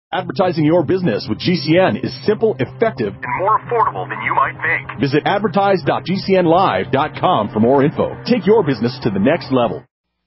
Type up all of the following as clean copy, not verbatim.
Advertising your business with GCN is simple, effective, and more affordable than you might think. Visit advertise.gcnlive.com for more info. Take your business to the next level.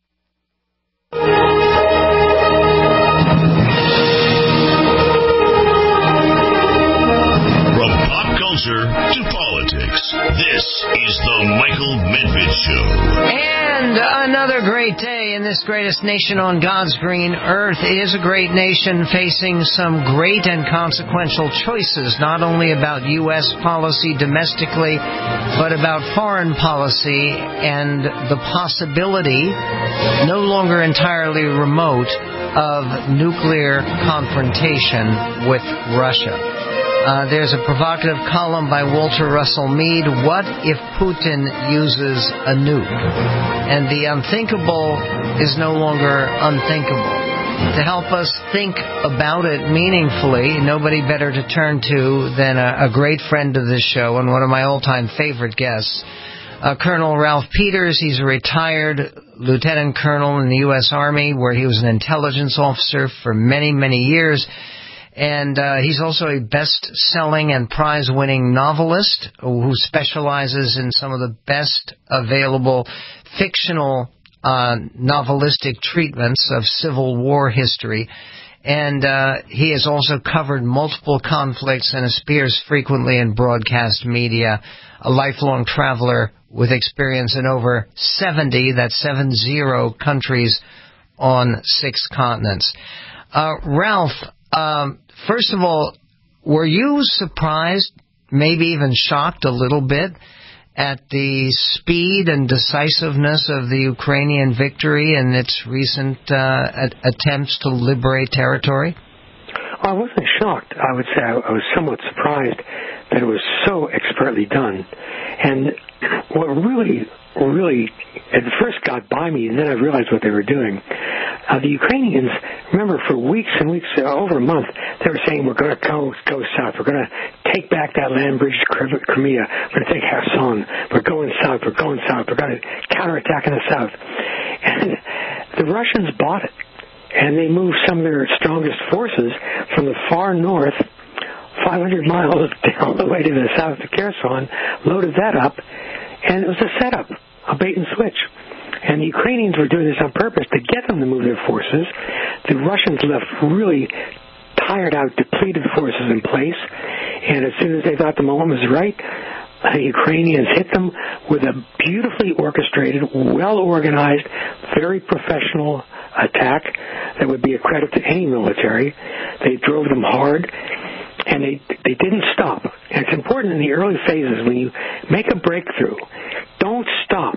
From pop culture to politics, this is the Michael Medved Show. And another great day in this greatest nation on God's green earth. It is a great nation facing some great and consequential choices, not only about U.S. policy domestically, but about foreign policy and the possibility, no longer entirely remote, of nuclear confrontation with Russia. There's a provocative column by Walter Russell Mead, What if Putin uses a nuke? And the unthinkable is no longer unthinkable. To help us think about it meaningfully, nobody better to turn to than a great friend of this show and one of my all-time favorite guests, Colonel Ralph Peters. He's a retired lieutenant colonel in the U.S. Army, where he was an intelligence officer for many, many years. And he's also a best-selling and prize-winning novelist who specializes in some of the best available fictional novelistic treatments of Civil War history. And he has also covered multiple conflicts and appears frequently in broadcast media, a lifelong traveler with experience in over 70 countries on 6 continents. Ralph, first of all, were you surprised, maybe even shocked a little bit, at the speed and decisiveness of the Ukrainian victory and its recent attempts to liberate territory? I wasn't shocked. I would say I was somewhat surprised that it was so expertly done. And what really at first got by me, and then I realized what they were doing. The Ukrainians, remember, for weeks and weeks, over a month, they were saying, we're going to go south. We're going to take back that land bridge to Crimea. We're going to take Kherson. We're going south. We're going south. We're going to counterattack in the south. And the Russians bought it. And they moved some of their strongest forces from the far north, 500 miles down the way to the south of Kherson, loaded that up, and it was a setup, a bait and switch. And the Ukrainians were doing this on purpose to get them to move their forces. The Russians left really tired out, depleted forces in place, and as soon as they thought the moment was right, the Ukrainians hit them with a beautifully orchestrated, well-organized, very professional attack that would be a credit to any military. They drove them hard, and they didn't stop. And it's important in the early phases, when you make a breakthrough, don't stop.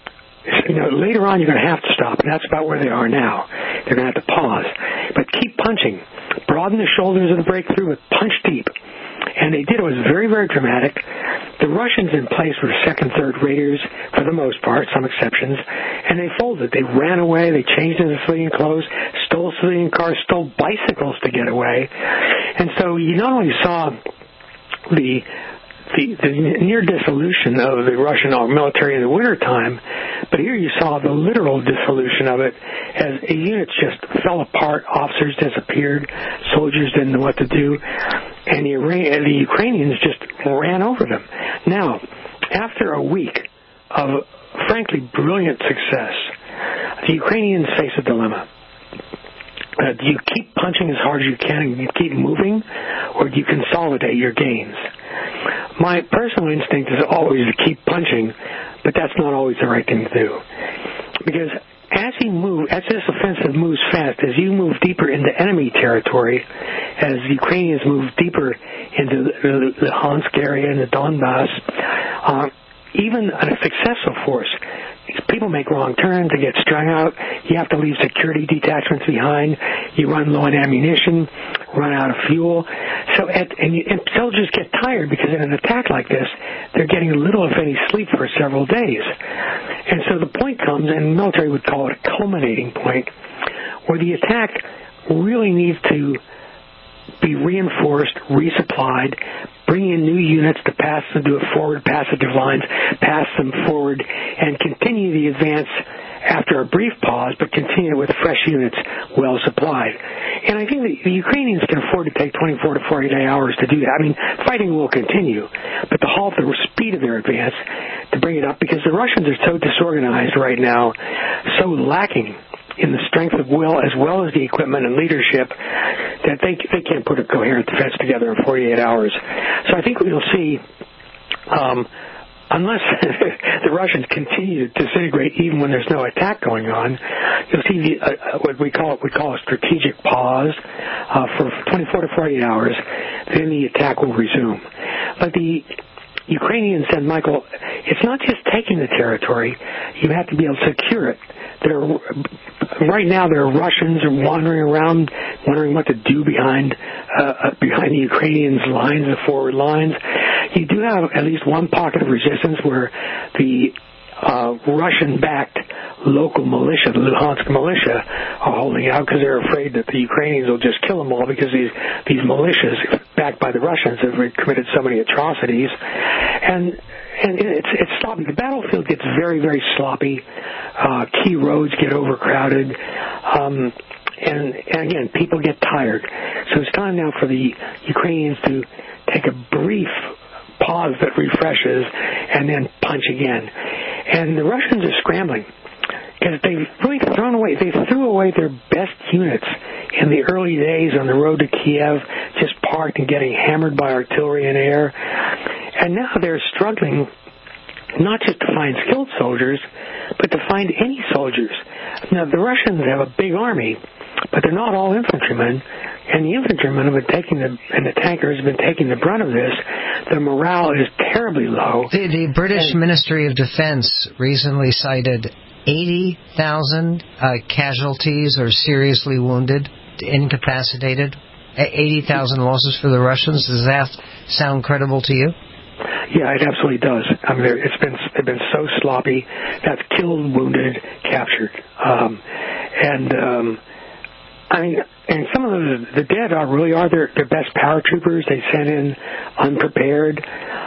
Later on you're going to have to stop, and that's about where they are now. They're going to have to pause. But keep punching. Broaden the shoulders of the breakthrough, but punch deep. And they did. It was very, very dramatic. The Russians in place were second, third raters for the most part, some exceptions, and they folded. They ran away. They changed into civilian clothes, stole civilian cars, stole bicycles to get away. And so you not only saw the near dissolution of the Russian military in the wintertime, but here you saw the literal dissolution of it as units just fell apart, officers disappeared, soldiers didn't know what to do, and the Ukrainians just ran over them. Now, after a week of frankly brilliant success, the Ukrainians face a dilemma. Do you keep punching as hard as you can and you keep moving, or do you consolidate your gains? My personal instinct is always to keep punching, but that's not always the right thing to do. Because as this offensive moves fast, as you move deeper into enemy territory, as the Ukrainians move deeper into the Luhansk area and the Donbass, even a successful force, people make wrong turns, they get strung out, you have to leave security detachments behind, you run low on ammunition, run out of fuel. And soldiers get tired because in an attack like this, they're getting little, if any, sleep for several days. And so the point comes, and the military would call it a culminating point, where the attack really needs to be reinforced, resupplied, bring in new units to pass them, do it forward, passative lines, pass them forward, and continue the advance after a brief pause, but continue with fresh units well supplied. And I think the Ukrainians can afford to take 24 to 48 hours to do that. I mean, fighting will continue, but to halt the speed of their advance, to bring it up, because the Russians are so disorganized right now, so lacking in the strength of will as well as the equipment and leadership, that they can't put a coherent defense together in 48 hours. So I think we'll see, unless the Russians continue to disintegrate even when there's no attack going on, you'll see what we call a strategic pause for 24 to 48 hours. Then the attack will resume. But the Ukrainians said, Michael, it's not just taking the territory; you have to be able to secure it. Right now, there are Russians wandering around, wondering what to do behind the Ukrainians' lines, the forward lines. You do have at least one pocket of resistance where the Russian-backed local militia, the Luhansk militia, are holding out because they're afraid that the Ukrainians will just kill them all because these militias, backed by the Russians, have committed so many atrocities. And it's sloppy. The battlefield gets very, very sloppy. Key roads get overcrowded. And again, people get tired. So it's time now for the Ukrainians to take a brief pause that refreshes and then punch again. And the Russians are scrambling because they've really threw away their best units in the early days on the road to Kiev, just parked and getting hammered by artillery and air. And now they're struggling not just to find skilled soldiers, but to find any soldiers. Now, the Russians have a big army, but they're not all infantrymen, and the infantrymen have been and the tankers have been taking the brunt of this. The morale is terribly low. The British Ministry of Defense recently cited 80,000 casualties or seriously wounded, incapacitated, 80,000 losses for the Russians. Does that sound credible to you? Yeah, it absolutely does. I mean, it's been so sloppy. That's killed, wounded, captured, and some of the dead are their best paratroopers. They sent in unprepared.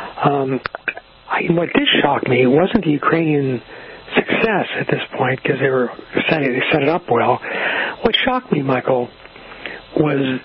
What did shock me wasn't the Ukrainian success at this point because they set it up well. What shocked me, Michael, was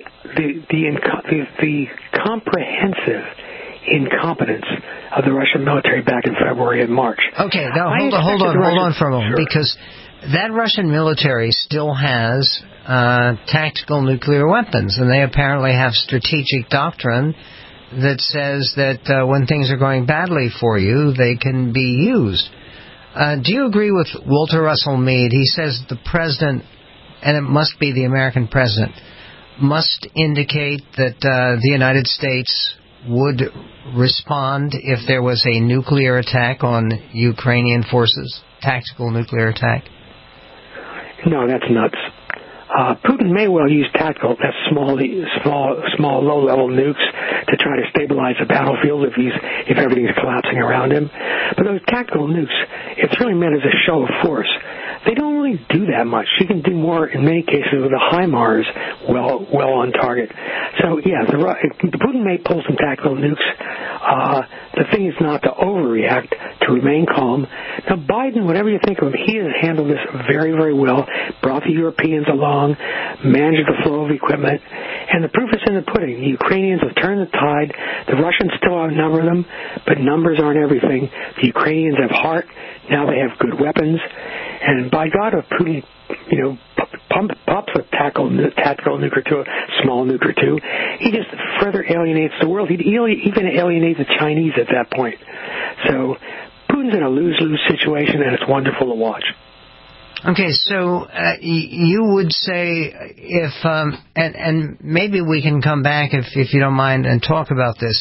the comprehensive incompetence of the Russian military back in February and March. Okay, now hold on for a moment, sure. Because that Russian military still has tactical nuclear weapons, and they apparently have strategic doctrine that says that when things are going badly for you, they can be used. Do you agree with Walter Russell Mead? He says the president, and it must be the American president, must indicate that the United States would respond if there was a nuclear attack on Ukrainian forces, tactical nuclear attack? No, that's nuts. Putin may well use tactical, that's small, low-level nukes to try to stabilize the battlefield if everything's collapsing around him. But those tactical nukes, it's really meant as a show of force. They don't really do that much. You can do more in many cases with the HIMARS well on target. So yeah, Putin may pull some tactical nukes. The thing is not to overreact, to remain calm. Now Biden, whatever you think of him, he has handled this very, very well, brought the Europeans along, managed the flow of equipment, and the proof is in the pudding. The Ukrainians have turned the tide. The Russians still outnumber them, but numbers aren't everything. The Ukrainians have heart. Now they have good weapons. And by God, if Putin, pops a tactical nuke or two, a small nuke or two, he just further alienates the world. He'd even alienate the Chinese at that point. So Putin's in a lose-lose situation, and it's wonderful to watch. Okay, so you would say if, and maybe we can come back if you don't mind and talk about this.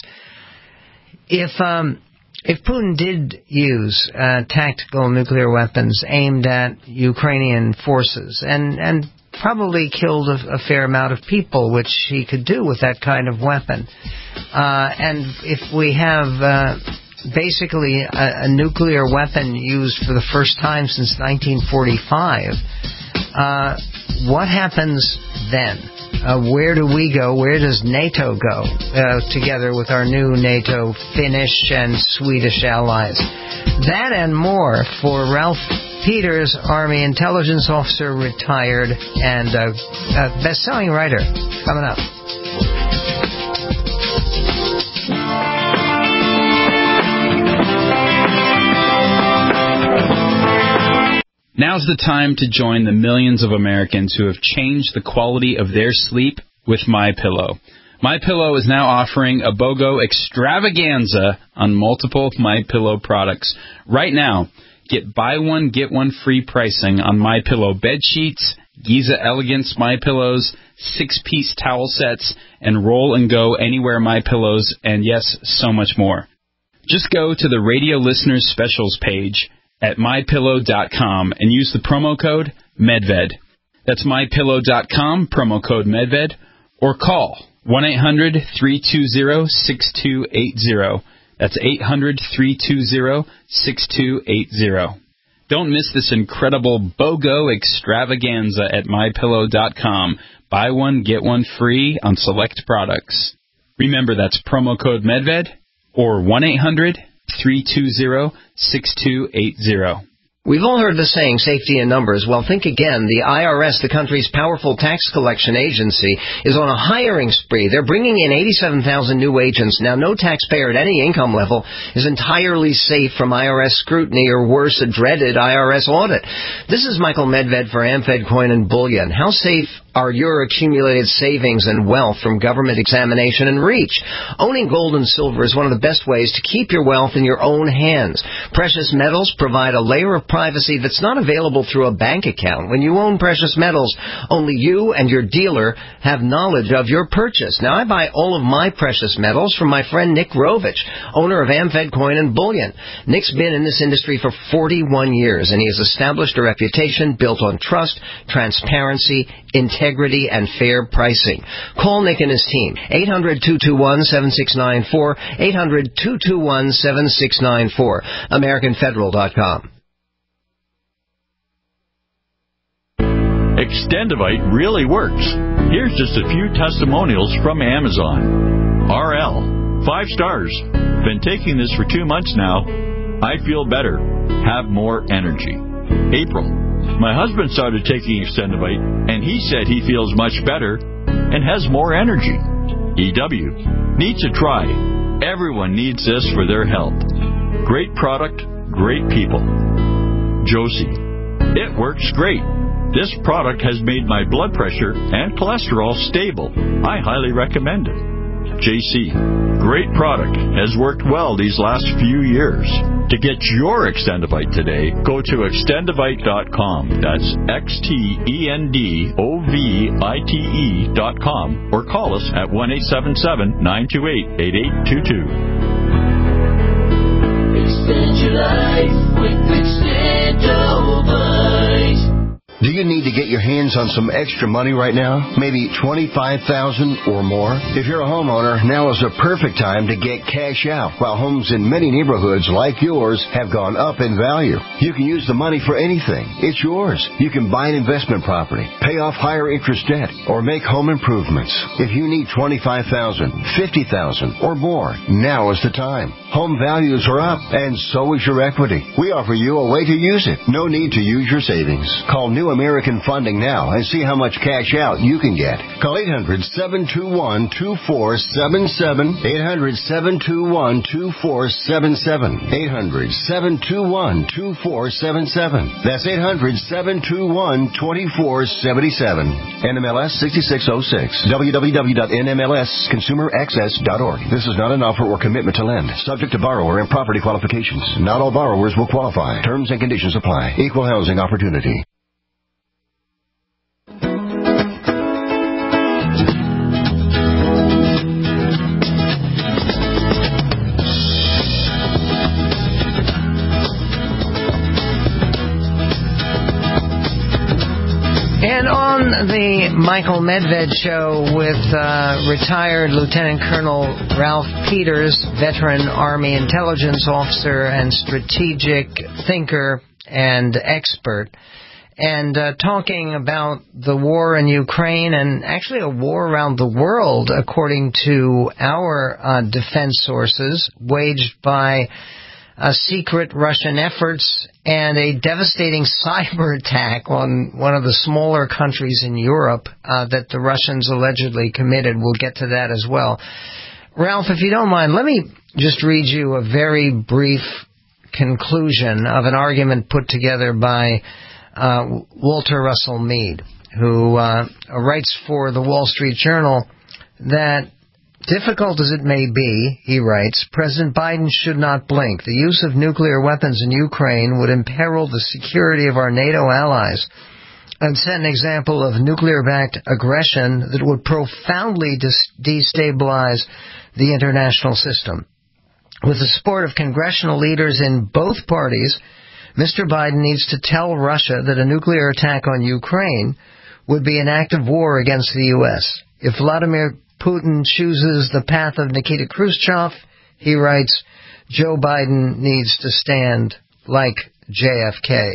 If Putin did use tactical nuclear weapons aimed at Ukrainian forces and probably killed a fair amount of people, which he could do with that kind of weapon, and if we have basically a nuclear weapon used for the first time since 1945, what happens then? Where do we go? Where does NATO go together with our new NATO Finnish and Swedish allies? That and more for Ralph Peters, Army Intelligence Officer, retired, and a best-selling writer. Coming up. Now's the time to join the millions of Americans who have changed the quality of their sleep with MyPillow. MyPillow is now offering a BOGO extravaganza on multiple MyPillow products. Right now, get buy one, get one free pricing on MyPillow bed sheets, Giza Elegance MyPillows, 6-piece towel sets, and Roll and Go Anywhere MyPillows, and yes, so much more. Just go to the Radio Listeners Specials page at MyPillow.com and use the promo code MEDVED. That's MyPillow.com, promo code MEDVED, or call 1-800-320-6280. That's 800-320-6280. Don't miss this incredible BOGO extravaganza at MyPillow.com. Buy one, get one free on select products. Remember, that's promo code MEDVED or 1-800-320-6280. We've all heard the saying, safety in numbers. Well, think again. The IRS, the country's powerful tax collection agency, is on a hiring spree. They're bringing in 87,000 new agents. Now, no taxpayer at any income level is entirely safe from IRS scrutiny or, worse, a dreaded IRS audit. This is Michael Medved for AmFed Coin and Bullion. How safe are your accumulated savings and wealth from government examination and reach? Owning gold and silver is one of the best ways to keep your wealth in your own hands. Precious metals provide a layer of privacy that's not available through a bank account. When you own precious metals, only you and your dealer have knowledge of your purchase. Now, I buy all of my precious metals from my friend Nick Rovich, owner of AmFed Coin and Bullion. Nick's been in this industry for 41 years, and he has established a reputation built on trust, transparency, integrity, and fair pricing. Call Nick and his team. 800-221-7694, 800-221-7694, AmericanFederal.com. Extendivite really works. Here's just a few testimonials from Amazon. RL, 5 stars. Been taking this for 2 months now. I feel better. Have more energy. April, my husband started taking Extendivite, and he said he feels much better and has more energy. EW, need to try. Everyone needs this for their health. Great product, great people. Josie, it works great. This product has made my blood pressure and cholesterol stable. I highly recommend it. JC, great product. Has worked well these last few years. To get your Extendivite today, go to extendivite.com. That's XTENDOVITE.com, or call us at 1-877-928-8822. Extend your life with Extendivite. Do you need to get your hands on some extra money right now? Maybe $25,000 or more? If you're a homeowner, now is the perfect time to get cash out, while homes in many neighborhoods like yours have gone up in value. You can use the money for anything. It's yours. You can buy an investment property, pay off higher interest debt, or make home improvements. If you need $25,000, $50,000, or more, now is the time. Home values are up, and so is your equity. We offer you a way to use it. No need to use your savings. Call New American Funding now and see how much cash out you can get. Call 800-721-2477. 800-721-2477. 800-721-2477. That's 800-721-2477. NMLS 6606. www.nmlsconsumeraccess.org. This is not an offer or commitment to lend. Subject to borrower and property qualifications. Not all borrowers will qualify. Terms and conditions apply. Equal housing opportunity. And on the Michael Medved Show with retired Lieutenant Colonel Ralph Peters, veteran Army intelligence officer and strategic thinker and expert, and talking about the war in Ukraine and actually a war around the world, according to our defense sources, waged by secret Russian efforts, and a devastating cyber attack on one of the smaller countries in Europe that the Russians allegedly committed. We'll get to that as well. Ralph, if you don't mind, let me just read you a very brief conclusion of an argument put together by Walter Russell Mead, who writes for the Wall Street Journal that, difficult as it may be, he writes, President Biden should not blink. The use of nuclear weapons in Ukraine would imperil the security of our NATO allies and set an example of nuclear-backed aggression that would profoundly destabilize the international system. With the support of congressional leaders in both parties, Mr. Biden needs to tell Russia that a nuclear attack on Ukraine would be an act of war against the U.S. If Vladimir Putin chooses the path of Nikita Khrushchev, he writes, Joe Biden needs to stand like JFK.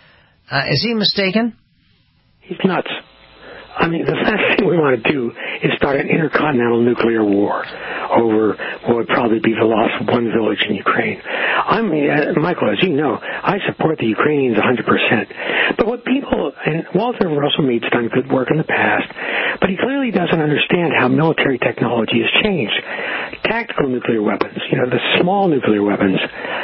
Is he mistaken? He's nuts. I mean, the last thing we want to do is start an intercontinental nuclear war over what would probably be the loss of one village in Ukraine. Michael, as you know, I support the Ukrainians 100%. But what people, and Walter Russell Mead's done good work in the past, but he clearly doesn't understand how military technology has changed. Tactical nuclear weapons, the small nuclear weapons,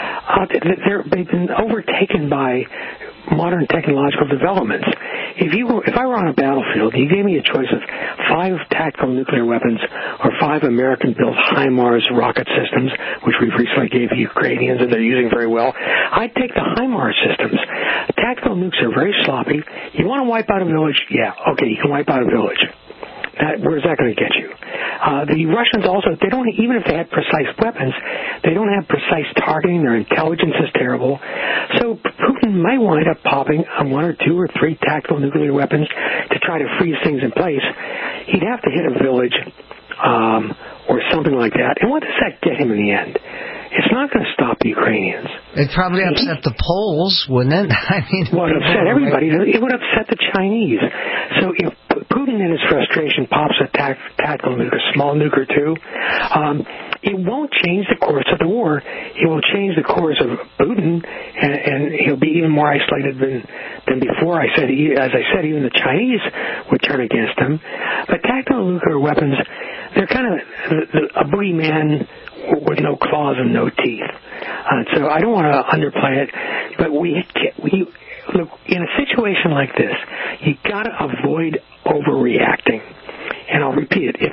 they've been overtaken by modern technological developments. If I were on a battlefield, you gave me a choice of 5 tactical nuclear weapons or 5 American-built HIMARS rocket systems, which we've recently gave the Ukrainians and they're using very well, I'd take the HIMARS systems. Tactical nukes are very sloppy. You want to wipe out a village? Yeah, okay, you can wipe out a village. Where's that going to get you? The Russians also, even if they had precise weapons, they don't have precise targeting. Their intelligence is terrible. So Putin might wind up popping 1 or 2 or 3 tactical nuclear weapons to try to freeze things in place. He'd have to hit a village or something like that. And what does that get him in the end? It's not going to stop the Ukrainians. It'd probably upset the Poles, wouldn't it? Well, it would upset everybody. It would upset the Chinese. So if Putin, in his frustration, pops a tactical nuke, a small nuke or 2, it won't change the course of the war. It will change the course of Putin, and he'll be even more isolated than before. As I said, even the Chinese would turn against him. But tactical nuclear weapons, they're kind of a boogeyman with no claws and no teeth. So I don't want to underplay it, but we look, in a situation like this, you got to avoid overreacting. And I'll repeat it: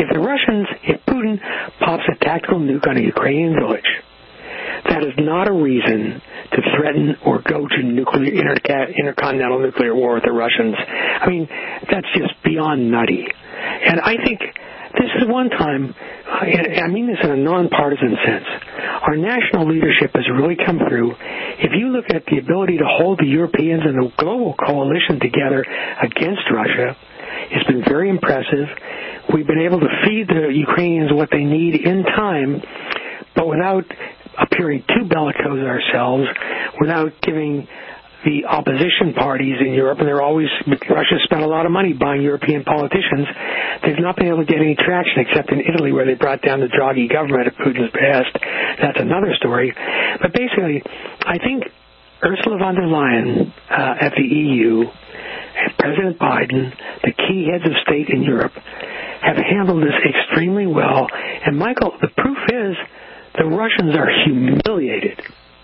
if Putin pops a tactical nuke on a Ukrainian village, that is not a reason to threaten or go to intercontinental nuclear war with the Russians. I mean, that's just beyond nutty. And I think this is one time, I mean this in a nonpartisan sense, our national leadership has really come through. If you look at the ability to hold the Europeans and the global coalition together against Russia, it's been very impressive. We've been able to feed the Ukrainians what they need in time, but without appearing too bellicose ourselves, without giving the opposition parties in Europe, and Russia spent a lot of money buying European politicians. They've not been able to get any traction except in Italy, where they brought down the Draghi government at Putin's behest. That's another story. But basically, I think Ursula von der Leyen at the EU and President Biden, the key heads of state in Europe, have handled this extremely well. And Michael, the proof is the Russians are humiliated.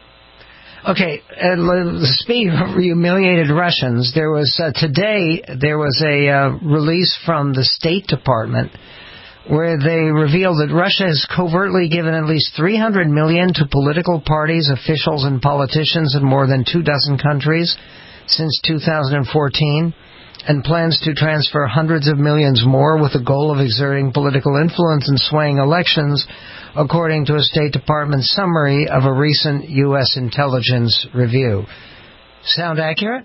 Okay, speaking of humiliated Russians, today there was a release from the State Department where they revealed that Russia has covertly given at least $300 million to political parties, officials, and politicians in more than 24 countries since 2014, and plans to transfer hundreds of millions more with the goal of exerting political influence and swaying elections, according to a State Department summary of a recent U.S. intelligence review. Sound accurate?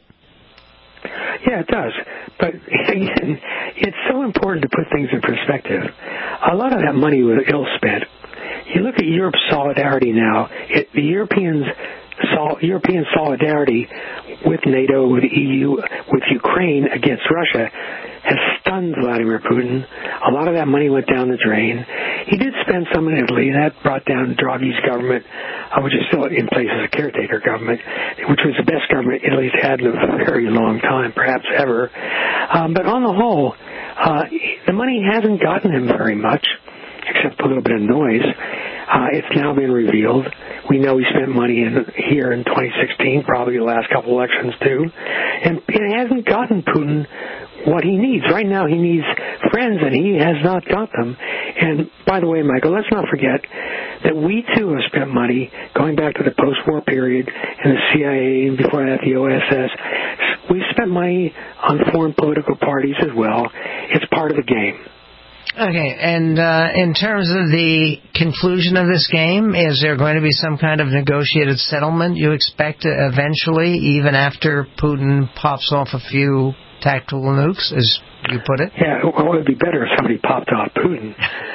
Yeah, it does. But again, it's so important to put things in perspective. A lot of that money was ill-spent. You look at Europe's solidarity now. The European solidarity with NATO, with the EU, with Ukraine against Russia has stunned Vladimir Putin. A lot of that money went down the drain. He did spend some in Italy. That brought down Draghi's government, which is still in place as a caretaker government, which was the best government Italy's had in a very long time, perhaps ever. But on the whole, the money hasn't gotten him very much, except a little bit of noise. It's now been revealed. We know he spent money here in 2016, probably the last couple elections too, and it hasn't gotten Putin what he needs. Right now he needs friends, and he has not got them. And by the way, Michael, let's not forget that we too have spent money going back to the post-war period and the CIA, and before that the OSS. We've spent money on foreign political parties as well. It's part of the game. Okay, and in terms of the conclusion of this game, is there going to be some kind of negotiated settlement you expect eventually, even after Putin pops off a few tactical nukes, as you put it? Yeah, well, it would be better if somebody popped off Putin.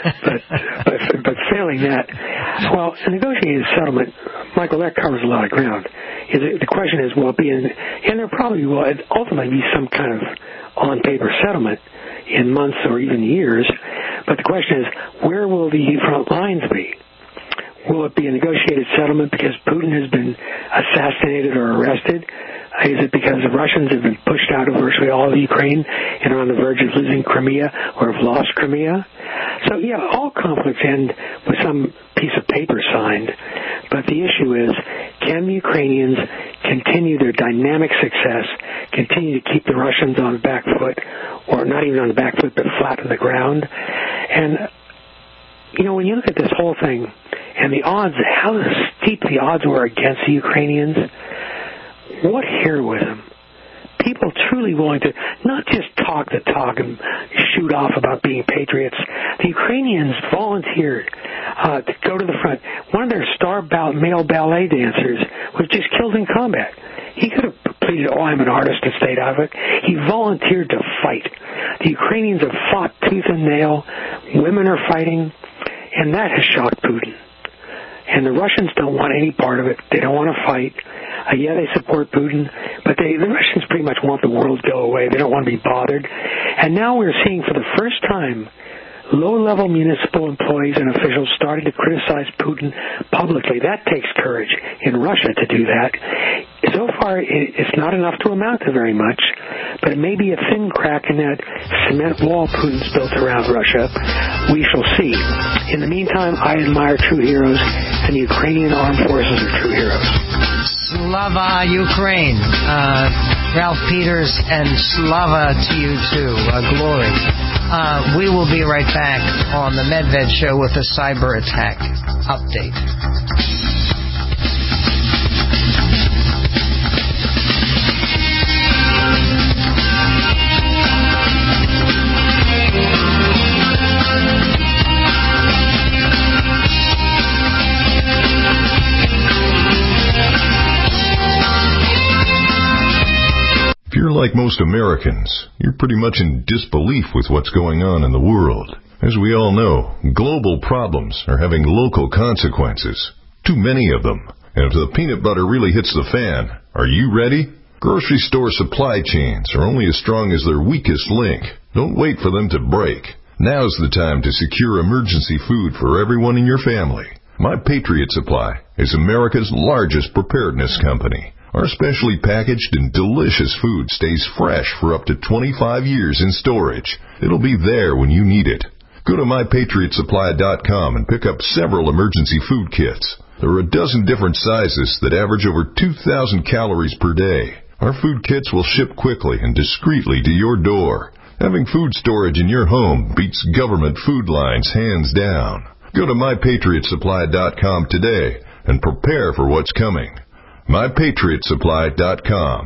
but failing that, well, a negotiated settlement, Michael, that covers a lot of ground. The question is, will it be and there probably will ultimately be some kind of on-paper settlement in months or even years. But the question is, where will the front lines be? Will it be a negotiated settlement because Putin has been assassinated or arrested? Is it because the Russians have been pushed out of virtually all of Ukraine and are on the verge of losing Crimea or have lost Crimea? So, yeah, all conflicts end with some piece of paper signed. But the issue is, can the Ukrainians continue their dynamic success, continue to keep the Russians on the back foot, or not even on the back foot, but flat on the ground? And, you know, when you look at this whole thing and the odds, how steep the odds were against the Ukrainians, what heroism. People truly willing to not just talk the talk and shoot off about being patriots. The Ukrainians volunteered to go to the front. One of their star male ballet dancers was just killed in combat. He could have pleaded, I'm an artist and stayed out of it. He volunteered to fight. The Ukrainians have fought tooth and nail. Women are fighting, and that has shocked Putin. And the Russians don't want any part of it. They don't want to fight. Yeah, they support Putin, but the Russians pretty much want the world to go away. They don't want to be bothered. And now we're seeing for the first time low-level municipal employees and officials starting to criticize Putin publicly. That takes courage in Russia to do that. So far, it's not enough to amount to very much, but it may be a thin crack in that cement wall Putin's built around Russia. We shall see. In the meantime, I admire true heroes, and the Ukrainian armed forces are true heroes. Slava Ukraine. Ralph Peters, and Slava to you too. Glory. We will be right back on the MedVed Show with a cyber attack update. If you're like most Americans, you're pretty much in disbelief with what's going on in the world. As we all know, global problems are having local consequences. Too many of them. And if the peanut butter really hits the fan, are you ready? Grocery store supply chains are only as strong as their weakest link. Don't wait for them to break. Now's the time to secure emergency food for everyone in your family. My Patriot Supply is America's largest preparedness company. Our specially packaged and delicious food stays fresh for up to 25 years in storage. It'll be there when you need it. Go to MyPatriotSupply.com and pick up several emergency food kits. There are a dozen different sizes that average over 2,000 calories per day. Our food kits will ship quickly and discreetly to your door. Having food storage in your home beats government food lines hands down. Go to MyPatriotSupply.com today and prepare for what's coming. MyPatriotSupply.com.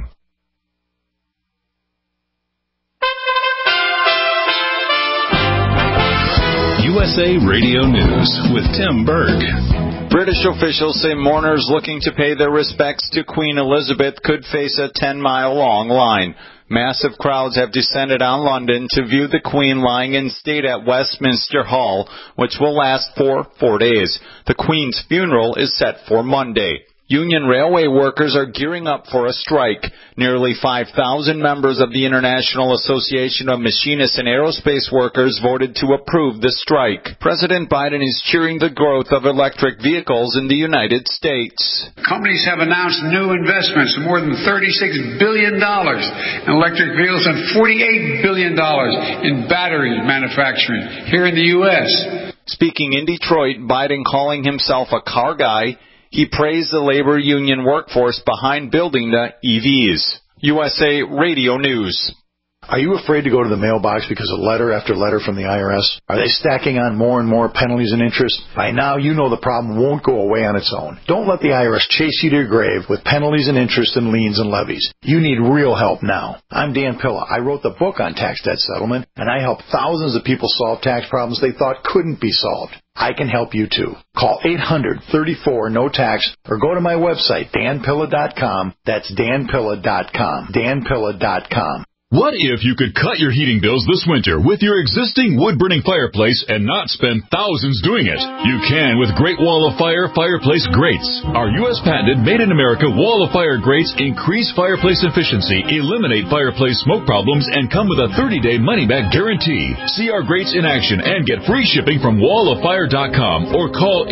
USA Radio News with Tim Berg. British officials say mourners looking to pay their respects to Queen Elizabeth could face a 10-mile-long line. Massive crowds have descended on London to view the Queen lying in state at Westminster Hall, which will last for 4 days. The Queen's funeral is set for Monday. Union railway workers are gearing up for a strike. Nearly 5,000 members of the International Association of Machinists and Aerospace Workers voted to approve the strike. President Biden is cheering the growth of electric vehicles in the United States. Companies have announced new investments of more than $36 billion in electric vehicles and $48 billion in battery manufacturing here in the U.S. Speaking in Detroit, Biden calling himself a car guy, he praised the labor union workforce behind building the EVs. USA Radio News. Are you afraid to go to the mailbox because of letter after letter from the IRS? Are they stacking on more and more penalties and interest? By now, you know the problem won't go away on its own. Don't let the IRS chase you to your grave with penalties and interest and liens and levies. You need real help now. I'm Dan Pilla. I wrote the book on tax debt settlement, and I help thousands of people solve tax problems they thought couldn't be solved. I can help you too. Call 800-34-NO-TAX or go to my website, danpilla.com. That's danpilla.com. danpilla.com. What if you could cut your heating bills this winter with your existing wood-burning fireplace and not spend thousands doing it? You can with Great Wall of Fire fireplace grates. Our U.S. patented made-in-America Wall of Fire grates increase fireplace efficiency, eliminate fireplace smoke problems, and come with a 30-day money-back guarantee. See our grates in action and get free shipping from walloffire.com or call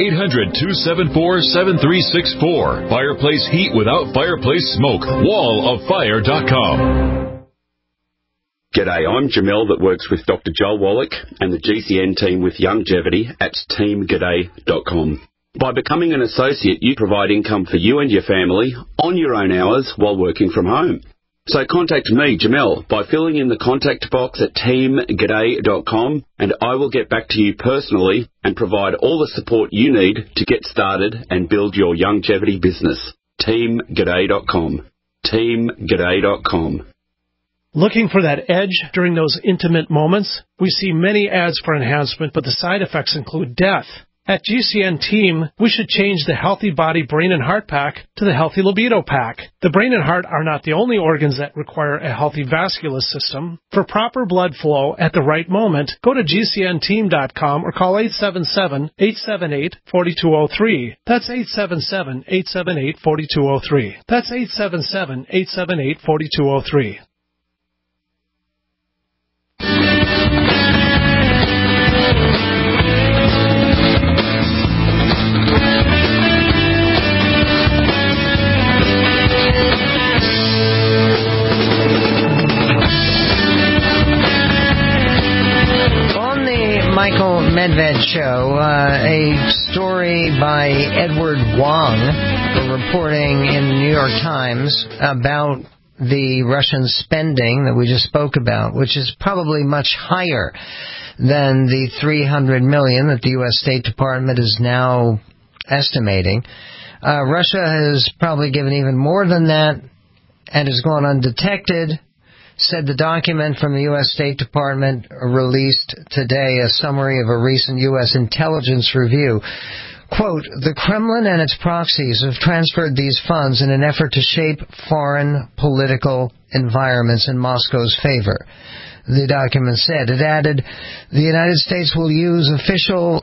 800-274-7364. Fireplace heat without fireplace smoke. walloffire.com. G'day, I'm Jamel that works with Dr. Joel Wallach and the GCN team with Longevity at teamg'day.com. By becoming an associate, you provide income for you and your family on your own hours while working from home. So contact me, Jamel, by filling in the contact box at teamg'day.com and I will get back to you personally and provide all the support you need to get started and build your longevity business. teamg'day.com. teamg'day.com. Looking for that edge during those intimate moments? We see many ads for enhancement, but the side effects include death. At GCN Team, we should change the Healthy Body, Brain, and Heart Pack to the Healthy Libido Pack. The brain and heart are not the only organs that require a healthy vascular system. For proper blood flow at the right moment, go to GCNteam.com or call 877-878-4203. That's 877-878-4203. That's 877-878-4203. Michael Medved Show, a story by Edward Wong reporting in the New York Times about the Russian spending that we just spoke about, which is probably much higher than the $300 million that the U.S. State Department is now estimating. Russia has probably given even more than that and has gone undetected, said the document from the U.S. State Department released today, a summary of a recent U.S. intelligence review. Quote, the Kremlin and its proxies have transferred these funds in an effort to shape foreign political environments in Moscow's favor, the document said. It added, the United States will use official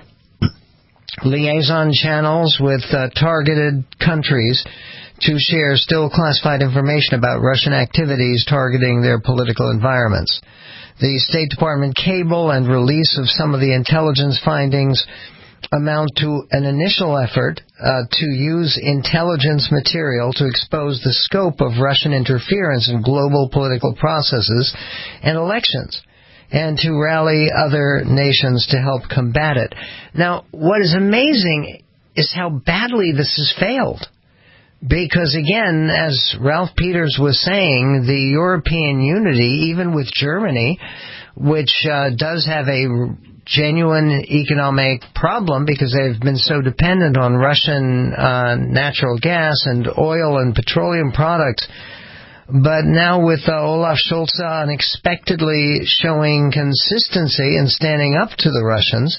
liaison channels with targeted countries to share still classified information about Russian activities targeting their political environments. The State Department cable and release of some of the intelligence findings amount to an initial effort to use intelligence material to expose the scope of Russian interference in global political processes and elections, and to rally other nations to help combat it. Now, what is amazing is how badly this has failed. Because, again, as Ralph Peters was saying, the European unity, even with Germany, which does have a genuine economic problem because they've been so dependent on Russian natural gas and oil and petroleum products, but now with Olaf Scholz unexpectedly showing consistency and standing up to the Russians,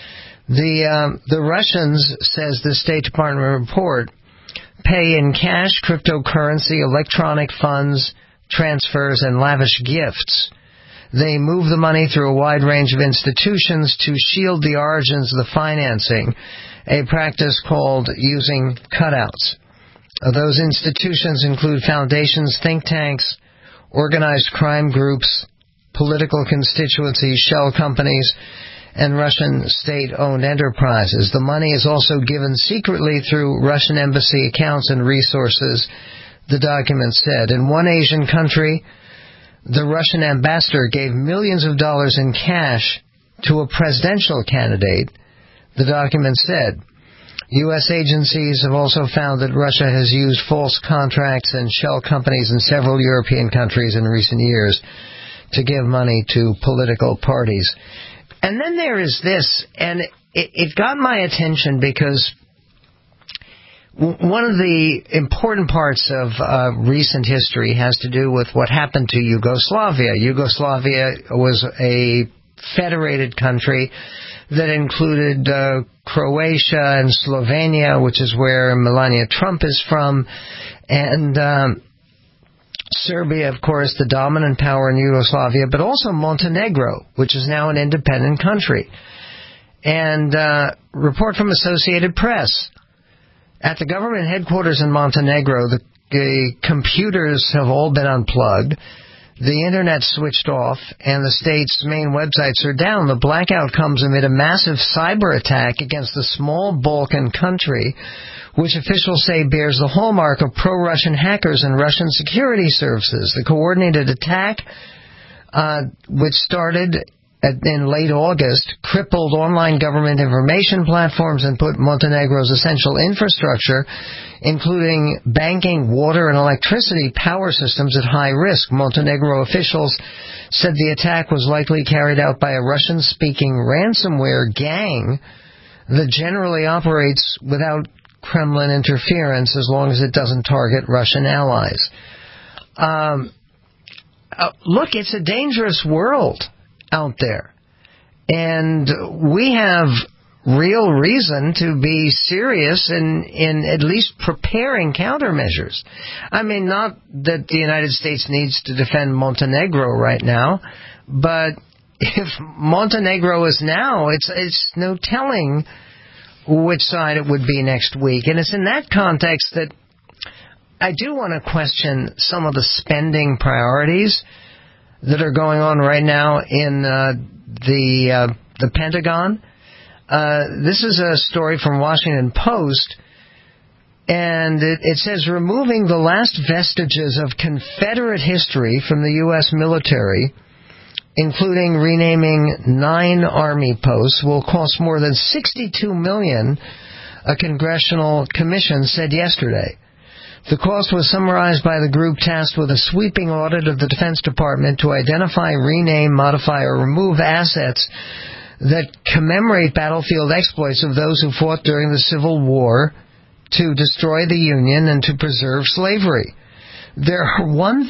the Russians, says the State Department report, pay in cash, cryptocurrency, electronic funds, transfers, and lavish gifts. They move the money through a wide range of institutions to shield the origins of the financing, a practice called using cutouts. Those institutions include foundations, think tanks, organized crime groups, political constituencies, shell companies, and Russian state-owned enterprises. The money is also given secretly through Russian embassy accounts and resources, the document said. In one Asian country, the Russian ambassador gave millions of dollars in cash to a presidential candidate, the document said. U.S. agencies have also found that Russia has used false contracts and shell companies in several European countries in recent years to give money to political parties. And then there is this, and it got my attention because one of the important parts of recent history has to do with what happened to Yugoslavia. Yugoslavia was a federated country that included Croatia and Slovenia, which is where Melania Trump is from, and Serbia, of course, the dominant power in Yugoslavia, but also Montenegro, which is now an independent country. And report from Associated Press. At the government headquarters in Montenegro, the computers have all been unplugged, the internet switched off, and the state's main websites are down. The blackout comes amid a massive cyber attack against the small Balkan country, which officials say bears the hallmark of pro-Russian hackers and Russian security services. The coordinated attack, which started in late August, crippled online government information platforms and put Montenegro's essential infrastructure, including banking, water, and electricity power systems, at high risk. Montenegro officials said the attack was likely carried out by a Russian-speaking ransomware gang that generally operates without Kremlin interference as long as it doesn't target Russian allies. Look, it's a dangerous world out there, and we have real reason to be serious in at least preparing countermeasures. I mean, not that the United States needs to defend Montenegro right now, but if Montenegro is now, it's no telling which side it would be next week. And it's in that context that I do want to question some of the spending priorities that are going on right now in the Pentagon. This is a story from Washington Post, and it says, removing the last vestiges of Confederate history from the U.S. military, including renaming 9 Army posts, will cost more than $62 million, a congressional commission said yesterday. The cost was summarized by the group tasked with a sweeping audit of the Defense Department to identify, rename, modify, or remove assets that commemorate battlefield exploits of those who fought during the Civil War to destroy the Union and to preserve slavery. There are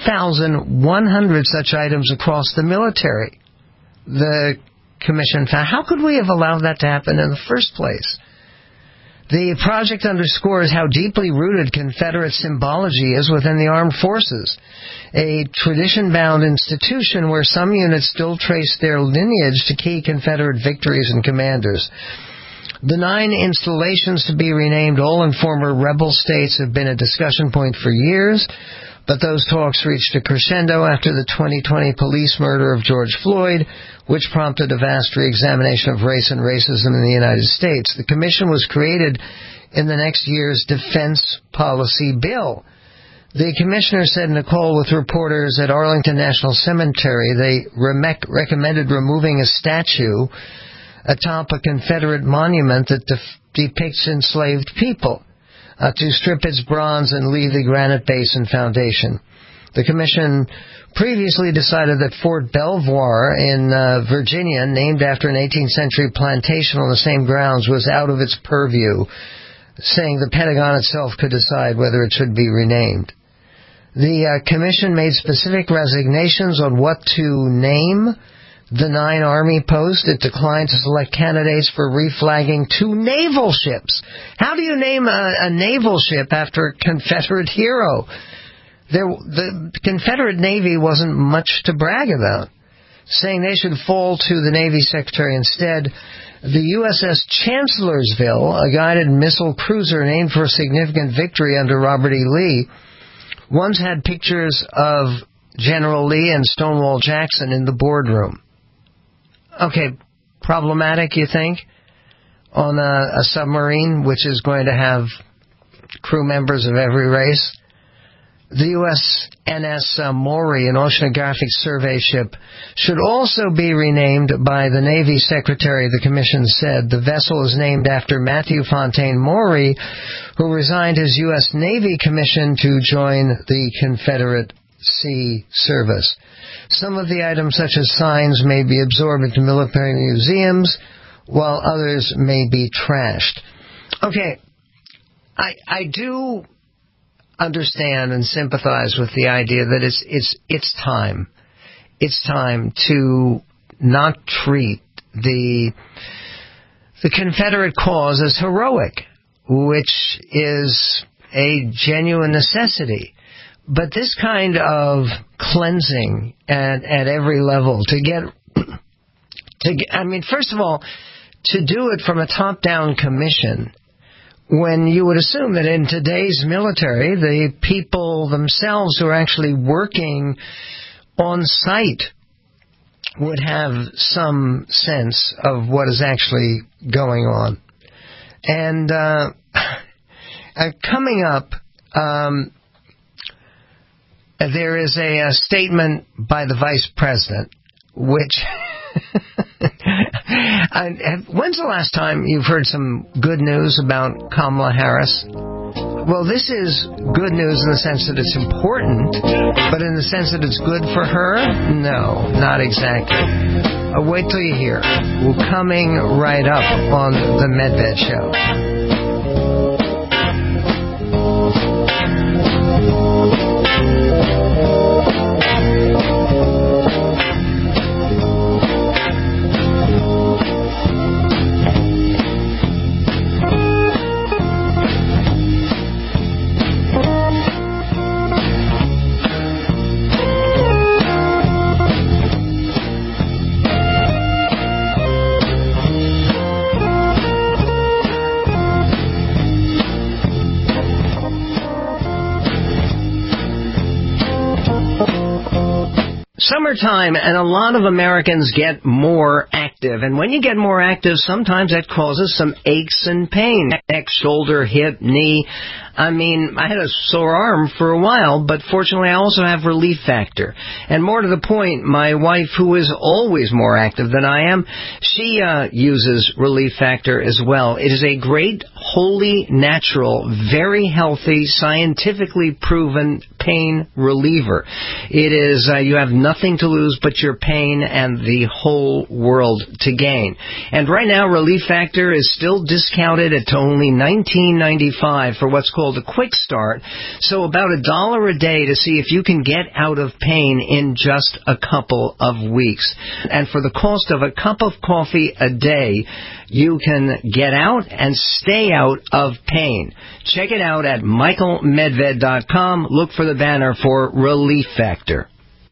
1,100 such items across the military, the commission found. How could we have allowed that to happen in the first place? The project underscores how deeply rooted Confederate symbology is within the armed forces, a tradition-bound institution where some units still trace their lineage to key Confederate victories and commanders. The 9 installations to be renamed, all in former rebel states, have been a discussion point for years, but those talks reached a crescendo after the 2020 police murder of George Floyd, which prompted a vast re-examination of race and racism in the United States. The commission was created in the next year's defense policy bill. The commissioner said in a call with reporters at Arlington National Cemetery they recommended removing a statue atop a Confederate monument that depicts enslaved people, to strip its bronze and leave the granite base and foundation. The commission previously decided that Fort Belvoir in Virginia, named after an 18th century plantation on the same grounds, was out of its purview, saying the Pentagon itself could decide whether it should be renamed. The commission made specific resignations on what to name the 9 Army posts. It declined to select candidates for reflagging 2 naval ships. How do you name a naval ship after a Confederate hero? The Confederate Navy wasn't much to brag about, saying they should fall to the Navy Secretary instead. The USS Chancellorsville, a guided missile cruiser named for a significant victory under Robert E. Lee, once had pictures of General Lee and Stonewall Jackson in the boardroom. Okay, problematic, you think, on a submarine which is going to have crew members of every race? The USNS Maury, an oceanographic survey ship, should also be renamed by the Navy Secretary, the Commission said. The vessel is named after Matthew Fontaine Maury, who resigned his U.S. Navy commission to join the Confederate Sea Service. Some of the items, such as signs, may be absorbed into military museums, while others may be trashed. Okay, I do understand and sympathize with the idea that it's time. It's time to not treat the Confederate cause as heroic, which is a genuine necessity. But this kind of cleansing at every level first of all, to do it from a top-down commission, when you would assume that in today's military, the people themselves who are actually working on site would have some sense of what is actually going on. And coming up, there is a statement by the Vice President, which... When's the last time you've heard some good news about Kamala Harris? Well, this is good news in the sense that it's important, but in the sense that it's good for her? No, not exactly. Wait till you hear. We're coming right up on the Medved Show. Summertime, and a lot of Americans get more active. And when you get more active, sometimes that causes some aches and pain. Neck, shoulder, hip, knee. I had a sore arm for a while, but fortunately I also have Relief Factor. And more to the point, my wife, who is always more active than I am, she uses Relief Factor as well. It is a great, wholly natural, very healthy, scientifically proven pain reliever. It is, you have nothing to lose but your pain and the whole world to gain. And right now, Relief Factor is still discounted at only $19.95 for what's called a quick start. So about $1 a day to see if you can get out of pain in just a couple of weeks. And for the cost of a cup of coffee a day, you can get out and stay out of pain. Check it out at michaelmedved.com. Look for the banner for Relief Factor.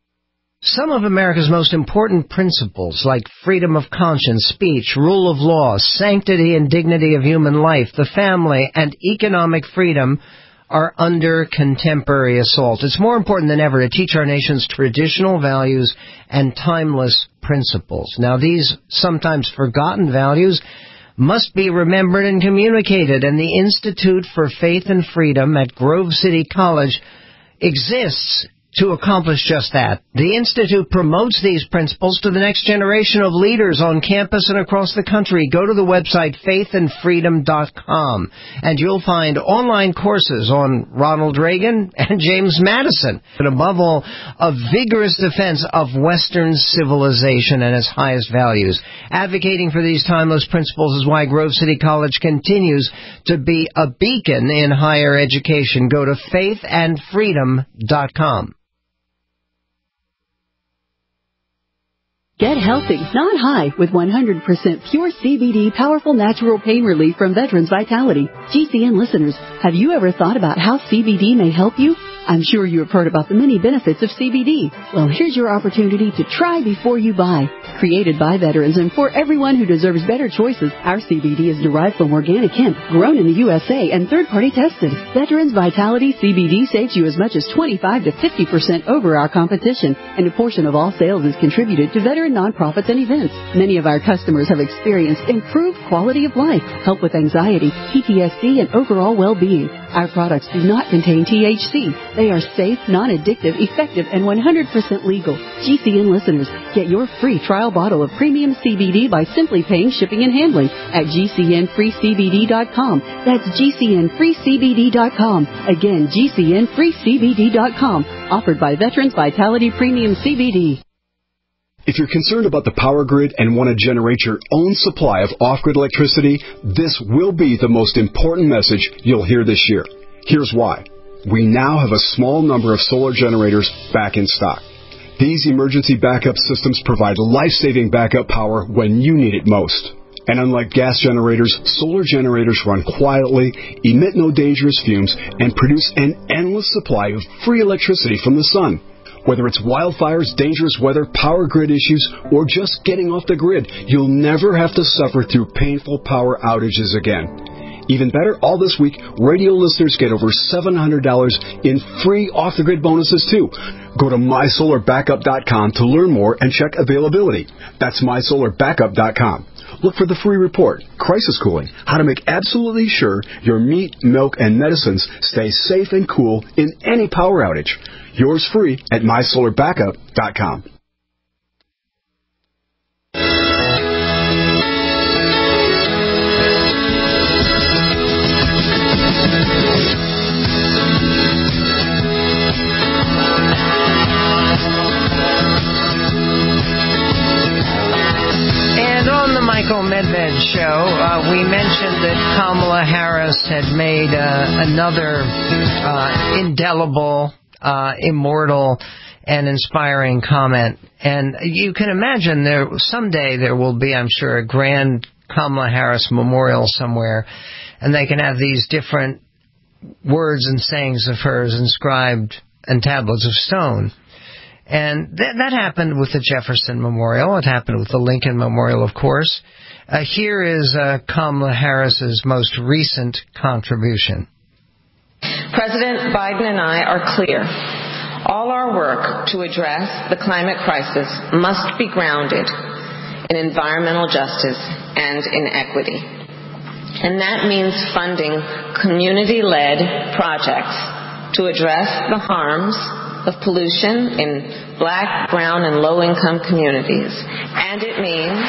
Some of America's most important principles, like freedom of conscience, speech, rule of law, sanctity and dignity of human life, the family, and economic freedom, are under contemporary assault. It's more important than ever to teach our nation's traditional values and timeless principles. Now, these sometimes forgotten values must be remembered and communicated, and the Institute for Faith and Freedom at Grove City College exists to accomplish just that. The Institute promotes these principles to the next generation of leaders on campus and across the country. Go to the website faithandfreedom.com and you'll find online courses on Ronald Reagan and James Madison. And above all, a vigorous defense of Western civilization and its highest values. Advocating for these timeless principles is why Grove City College continues to be a beacon in higher education. Go to faithandfreedom.com. Get healthy, not high, with 100% pure CBD powerful natural pain relief from Veterans Vitality. GCN listeners, have you ever thought about how CBD may help you? I'm sure you have heard about the many benefits of CBD. Well, here's your opportunity to try before you buy. Created by veterans and for everyone who deserves better choices, our CBD is derived from organic hemp, grown in the USA and third-party tested. Veterans Vitality CBD saves you as much as 25 to 50% over our competition, and a portion of all sales is contributed to veteran nonprofits and events. Many of our customers have experienced improved quality of life, help with anxiety, PTSD, and overall well-being. Our products do not contain THC. They are safe, non-addictive, effective, and 100% legal. GCN listeners, get your free trial bottle of premium CBD by simply paying shipping and handling at GCNFreeCBD.com. That's GCNFreeCBD.com. Again, GCNFreeCBD.com. Offered by Veterans Vitality Premium CBD. If you're concerned about the power grid and want to generate your own supply of off-grid electricity, this will be the most important message you'll hear this year. Here's why. We now have a small number of solar generators back in stock. These emergency backup systems provide life-saving backup power when you need it most. And unlike gas generators, solar generators run quietly, emit no dangerous fumes, and produce an endless supply of free electricity from the sun. Whether it's wildfires, dangerous weather, power grid issues, or just getting off the grid, you'll never have to suffer through painful power outages again. Even better, all this week, radio listeners get over $700 in free off-the-grid bonuses, too. Go to MySolarBackup.com to learn more and check availability. That's MySolarBackup.com. Look for the free report, Crisis Cooling, how to make absolutely sure your meat, milk, and medicines stay safe and cool in any power outage. Yours free at MySolarBackup.com. Michael Medved show, we mentioned that Kamala Harris had made another indelible, immortal, and inspiring comment. And you can imagine someday there will be, I'm sure, a grand Kamala Harris memorial somewhere, and they can have these different words and sayings of hers inscribed in tablets of stone. And that happened with the Jefferson Memorial. It happened with the Lincoln Memorial, of course. Here is Kamala Harris's most recent contribution. President Biden and I are clear. All our work to address the climate crisis must be grounded in environmental justice and in equity. And that means funding community-led projects to address the harms of pollution in Black, brown, and low-income communities. And it means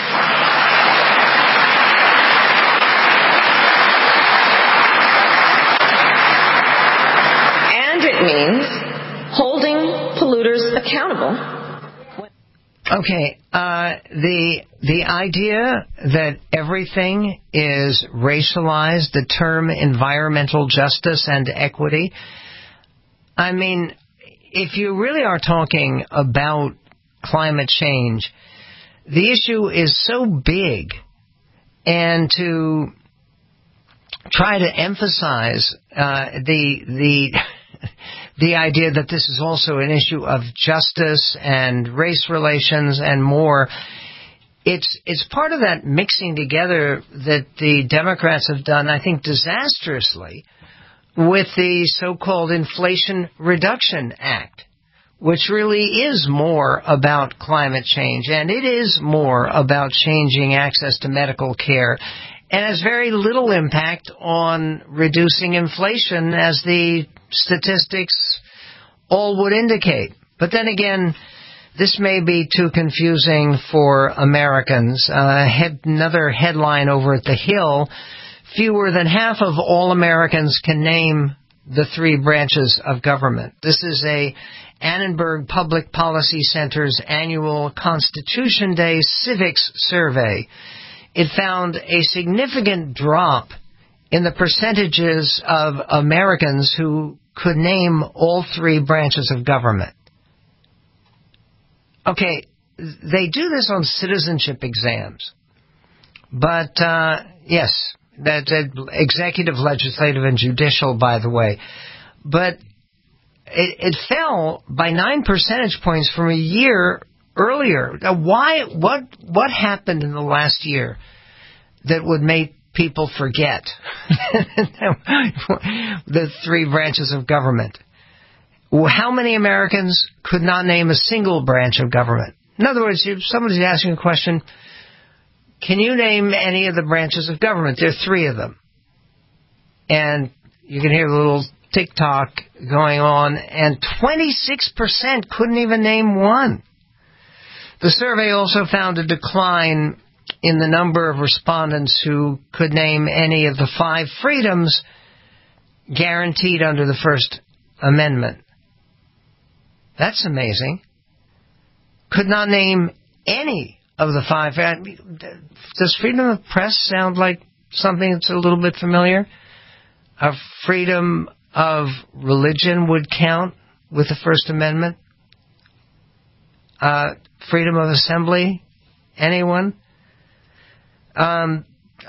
holding polluters accountable. Okay, the idea that everything is racialized, the term environmental justice and equity, I mean, if you really are talking about climate change, the issue is so big, and to try to emphasize the idea that this is also an issue of justice and race relations and more, it's part of that mixing together that the Democrats have done, I think, disastrously with the so-called Inflation Reduction Act, which really is more about climate change, and it is more about changing access to medical care, and has very little impact on reducing inflation, as the statistics all would indicate. But then again, this may be too confusing for Americans. Another headline over at The Hill: fewer than half of all Americans can name the three branches of government. This is a Annenberg Public Policy Center's annual Constitution Day Civics Survey. It found a significant drop in the percentages of Americans who could name all three branches of government. Okay, they do this on citizenship exams. But, yes, that executive, legislative, and judicial, by the way. But it fell by 9 percentage points from a year earlier. What happened in the last year that would make people forget the three branches of government? How many Americans could not name a single branch of government? In other words, if somebody's asking a question, can you name any of the branches of government? There are three of them. And you can hear the little tick-tock going on, and 26% couldn't even name one. The survey also found a decline in the number of respondents who could name any of the 5 freedoms guaranteed under the First Amendment. That's amazing. Could not name any of the 5. Does freedom of press sound like something that's a little bit familiar? A freedom of religion would count with the First Amendment. Freedom of assembly? Anyone? Around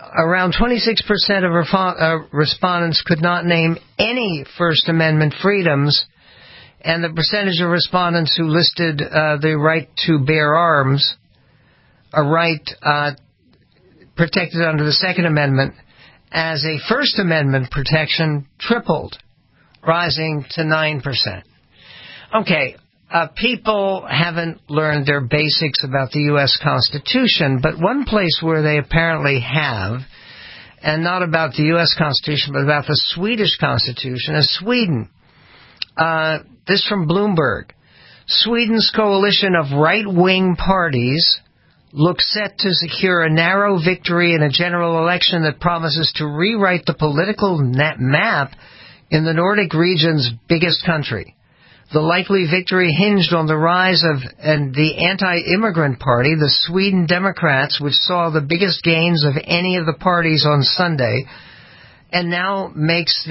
26% of respondents could not name any First Amendment freedoms, and the percentage of respondents who listed the right to bear arms, a right protected under the Second Amendment, as a First Amendment protection, tripled, rising to 9%. Okay, people haven't learned their basics about the U.S. Constitution, but one place where they apparently have, and not about the U.S. Constitution, but about the Swedish Constitution, is Sweden. This from Bloomberg. Sweden's coalition of right-wing parties looks set to secure a narrow victory in a general election that promises to rewrite the political map in the Nordic region's biggest country. The likely victory hinged on the rise of the anti-immigrant party, the Sweden Democrats, which saw the biggest gains of any of the parties on Sunday, and now makes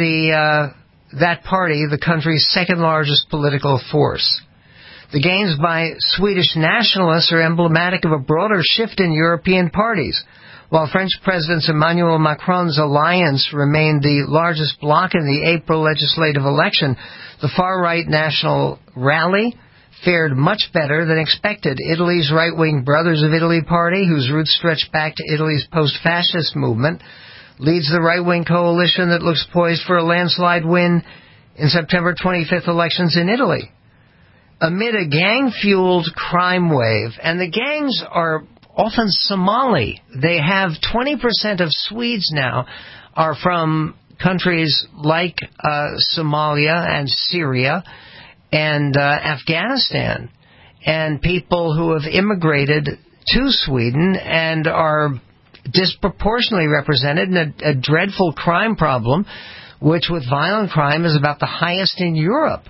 that party the country's second largest political force. The gains by Swedish nationalists are emblematic of a broader shift in European parties. While French President Emmanuel Macron's alliance remained the largest bloc in the April legislative election, the far-right National Rally fared much better than expected. Italy's right-wing Brothers of Italy party, whose roots stretch back to Italy's post-fascist movement, leads the right-wing coalition that looks poised for a landslide win in September 25th elections in Italy. Amid a gang-fueled crime wave, and the gangs are often Somali. They have 20% of Swedes now are from countries like Somalia and Syria and Afghanistan, and people who have immigrated to Sweden and are disproportionately represented in a dreadful crime problem, which with violent crime is about the highest in Europe.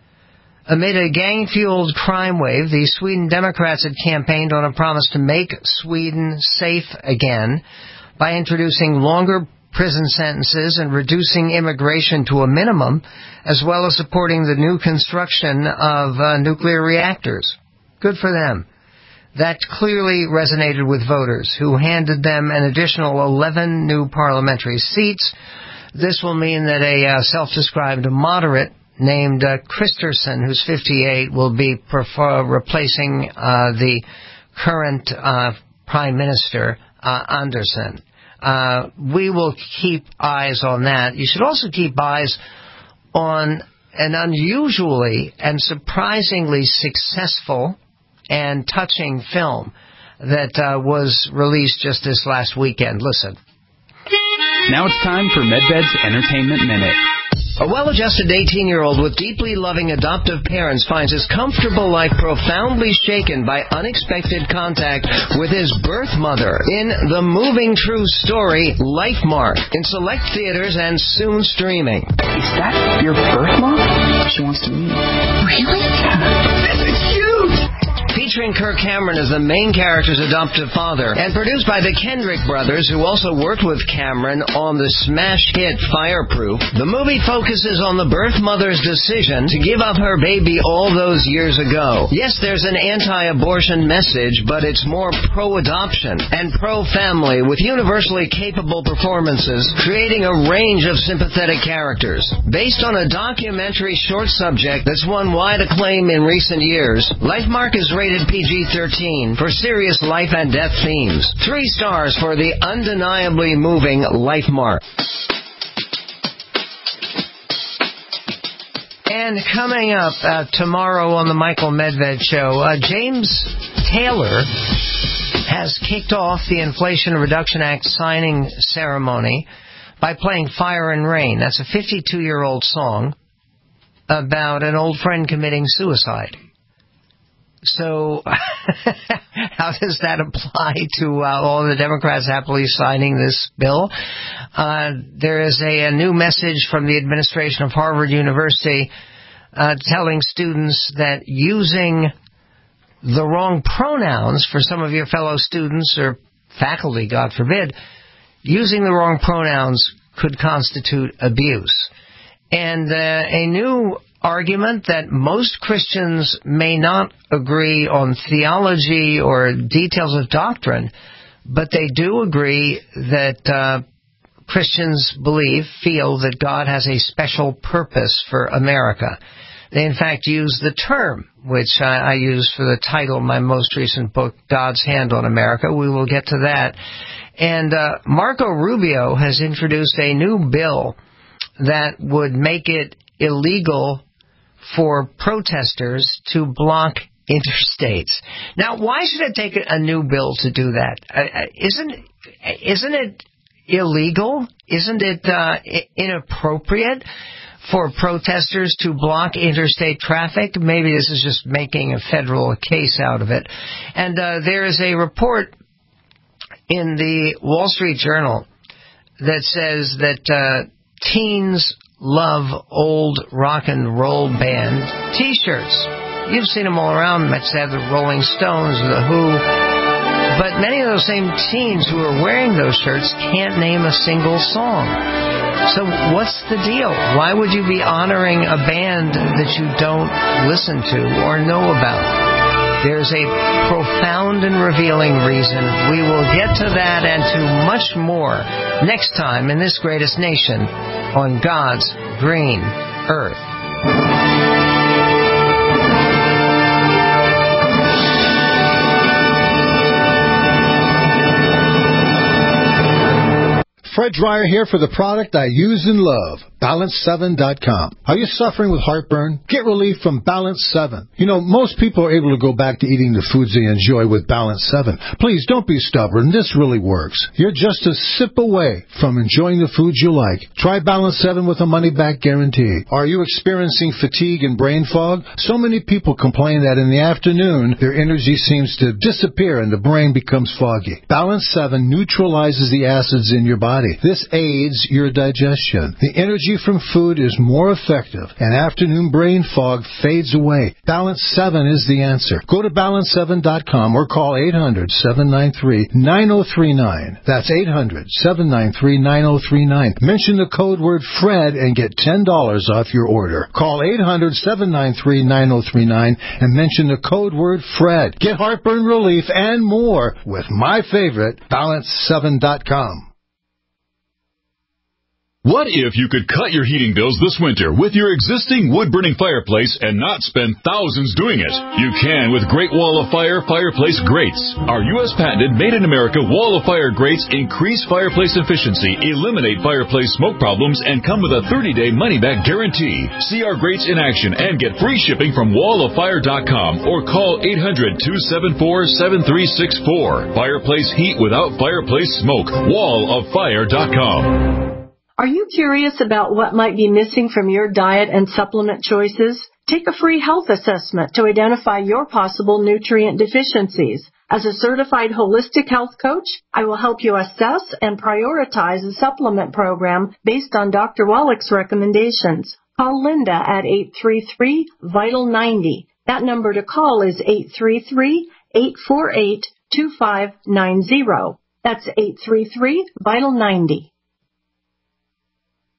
Amid a gang-fueled crime wave, the Sweden Democrats had campaigned on a promise to make Sweden safe again by introducing longer prison sentences and reducing immigration to a minimum, as well as supporting the new construction of nuclear reactors. Good for them. That clearly resonated with voters, who handed them an additional 11 new parliamentary seats. This will mean that a self-described moderate named Kristersson, who's 58, will be replacing the current Prime Minister, Andersson. We will keep eyes on that. You should also keep eyes on an unusually and surprisingly successful and touching film that was released just this last weekend. Listen. Now it's time for MedBed's Entertainment Minute. A well-adjusted 18-year-old with deeply loving adoptive parents finds his comfortable life profoundly shaken by unexpected contact with his birth mother in the moving true story Lifemark, in select theaters and soon streaming. Is that your birth mom? She wants to meet you. Really? That's huge! Featuring Kirk Cameron as the main character's adoptive father, and produced by the Kendrick brothers, who also worked with Cameron on the smash hit Fireproof, the movie focuses on the birth mother's decision to give up her baby all those years ago. Yes, there's an anti-abortion message, but it's more pro-adoption and pro-family, with universally capable performances, creating a range of sympathetic characters. Based on a documentary short subject that's won wide acclaim in recent years, Lifemark is rated Rated PG-13 for serious life and death themes. 3 stars for the undeniably moving LifeMark. And coming up tomorrow on the Michael Medved Show, James Taylor has kicked off the Inflation Reduction Act signing ceremony by playing Fire and Rain. That's a 52-year-old song about an old friend committing suicide. So how does that apply to all the Democrats happily signing this bill? There is a new message from the administration of Harvard University telling students that using the wrong pronouns for some of your fellow students or faculty, God forbid, using the wrong pronouns could constitute abuse. And a new argument that most Christians may not agree on theology or details of doctrine, but they do agree that Christians feel that God has a special purpose for America. They, in fact, use the term, which I use for the title of my most recent book, God's Hand on America. We will get to that. And Marco Rubio has introduced a new bill that would make it illegal for protesters to block interstates. Now, why should it take a new bill to do that? Isn't it illegal? Isn't it inappropriate for protesters to block interstate traffic? Maybe this is just making a federal case out of it. And there is a report in the Wall Street Journal that says that teens love old rock and roll band T-shirts. You've seen them all around. They have the Rolling Stones or the Who. But many of those same teens who are wearing those shirts can't name a single song. So what's the deal? Why would you be honoring a band that you don't listen to or know about? There's a profound and revealing reason. We will get to that and to much more next time in this greatest nation on God's green earth. Fred Dreyer here for the product I use and love, Balance7.com. Are you suffering with heartburn? Get relief from Balance 7. You know, most people are able to go back to eating the foods they enjoy with Balance 7. Please don't be stubborn. This really works. You're just a sip away from enjoying the foods you like. Try Balance 7 with a money-back guarantee. Are you experiencing fatigue and brain fog? So many people complain that in the afternoon, their energy seems to disappear and the brain becomes foggy. Balance 7 neutralizes the acids in your body. This aids your digestion. The energy from food is more effective, and afternoon brain fog fades away. Balance 7 is the answer. Go to Balance7.com or call 800-793-9039. That's 800-793-9039. Mention the code word FRED and get $10 off your order. Call 800-793-9039 and mention the code word FRED. Get heartburn relief and more with my favorite, Balance7.com. What if you could cut your heating bills this winter with your existing wood-burning fireplace and not spend thousands doing it? You can with Great Wall of Fire fireplace grates. Our U.S. patented made-in-America Wall of Fire grates increase fireplace efficiency, eliminate fireplace smoke problems, and come with a 30-day money-back guarantee. See our grates in action and get free shipping from walloffire.com or call 800-274-7364. Fireplace heat without fireplace smoke. walloffire.com. Are you curious about what might be missing from your diet and supplement choices? Take a free health assessment to identify your possible nutrient deficiencies. As a certified holistic health coach, I will help you assess and prioritize a supplement program based on Dr. Wallach's recommendations. Call Linda at 833-VITAL-90. That number to call is 833-848-2590. That's 833-VITAL-90.